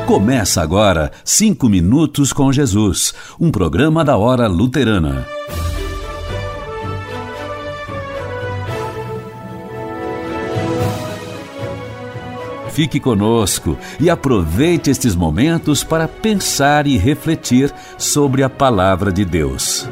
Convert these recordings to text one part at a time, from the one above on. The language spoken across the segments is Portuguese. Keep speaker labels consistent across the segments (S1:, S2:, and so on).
S1: Começa agora 5 Minutos com Jesus, um programa da Hora Luterana. Fique conosco e aproveite estes momentos para pensar e refletir sobre a Palavra de Deus.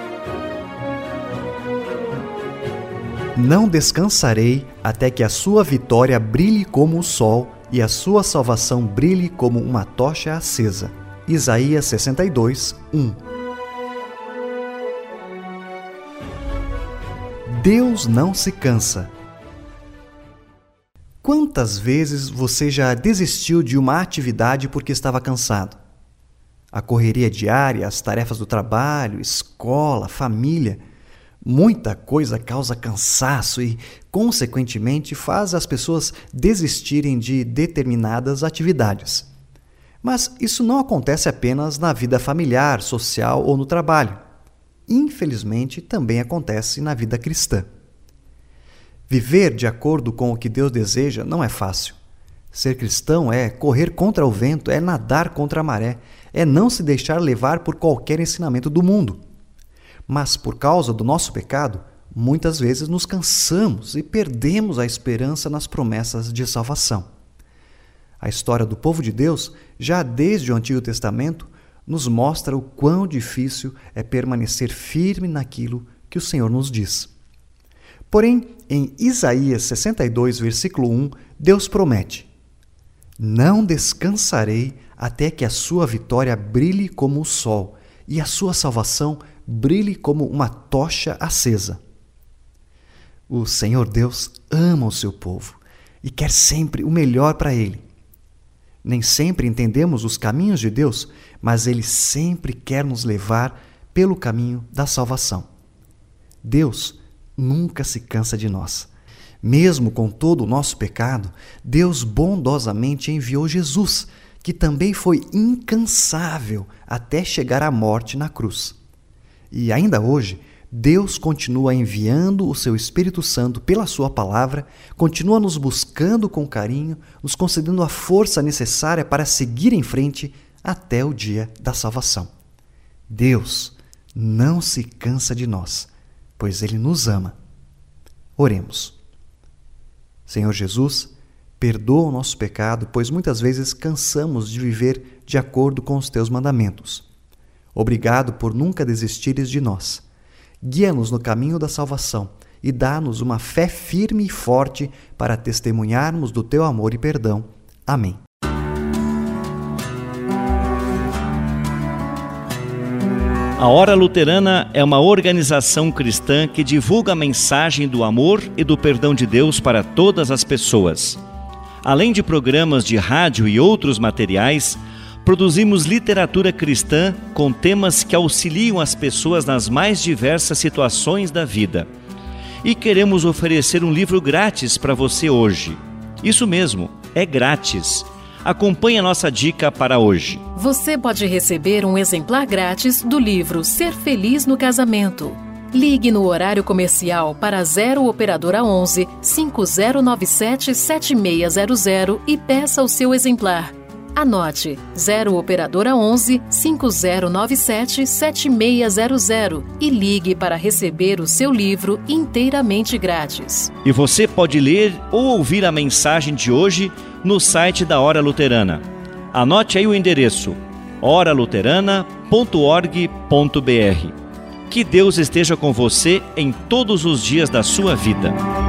S2: Não descansarei até que a sua vitória brilhe como o sol e a sua salvação brilhe como uma tocha acesa. Isaías 62, 1. Deus não se cansa. Quantas vezes você já desistiu de uma atividade porque estava cansado? A correria diária, as tarefas do trabalho, escola, família, muita coisa causa cansaço e, consequentemente, faz as pessoas desistirem de determinadas atividades. Mas isso não acontece apenas na vida familiar, social ou no trabalho. Infelizmente, também acontece na vida cristã. Viver de acordo com o que Deus deseja não é fácil. Ser cristão é correr contra o vento, é nadar contra a maré, é não se deixar levar por qualquer ensinamento do mundo. Mas por causa do nosso pecado, muitas vezes nos cansamos e perdemos a esperança nas promessas de salvação. A história do povo de Deus, já desde o Antigo Testamento, nos mostra o quão difícil é permanecer firme naquilo que o Senhor nos diz. Porém, em Isaías 62, versículo 1, Deus promete: não descansarei até que a sua vitória brilhe como o sol e a sua salvação brilhe como uma tocha acesa. O Senhor Deus ama o seu povo e quer sempre o melhor para ele. Nem sempre entendemos os caminhos de Deus, mas Ele sempre quer nos levar pelo caminho da salvação. Deus nunca se cansa de nós. Mesmo com todo o nosso pecado, Deus bondosamente enviou Jesus, que também foi incansável até chegar à morte na cruz. E ainda hoje, Deus continua enviando o seu Espírito Santo pela sua palavra, continua nos buscando com carinho, nos concedendo a força necessária para seguir em frente até o dia da salvação. Deus não se cansa de nós, pois Ele nos ama. Oremos. Senhor Jesus, perdoa o nosso pecado, pois muitas vezes cansamos de viver de acordo com os Teus mandamentos. Obrigado por nunca desistires de nós. Guia-nos no caminho da salvação e dá-nos uma fé firme e forte para testemunharmos do Teu amor e perdão. Amém.
S3: A Hora Luterana é uma organização cristã que divulga a mensagem do amor e do perdão de Deus para todas as pessoas. Além de programas de rádio e outros materiais, produzimos literatura cristã com temas que auxiliam as pessoas nas mais diversas situações da vida. E queremos oferecer um livro grátis para você hoje. Isso mesmo, é grátis. Acompanhe a nossa dica para hoje.
S4: Você pode receber um exemplar grátis do livro Ser Feliz no Casamento. Ligue no horário comercial para 0 Operadora 11 5097 7600 e peça o seu exemplar. Anote 0 Operadora 11 5097 7600 e ligue para receber o seu livro inteiramente grátis.
S3: E você pode ler ou ouvir a mensagem de hoje no site da Hora Luterana. Anote aí o endereço: oraluterana.org.br. Que Deus esteja com você em todos os dias da sua vida.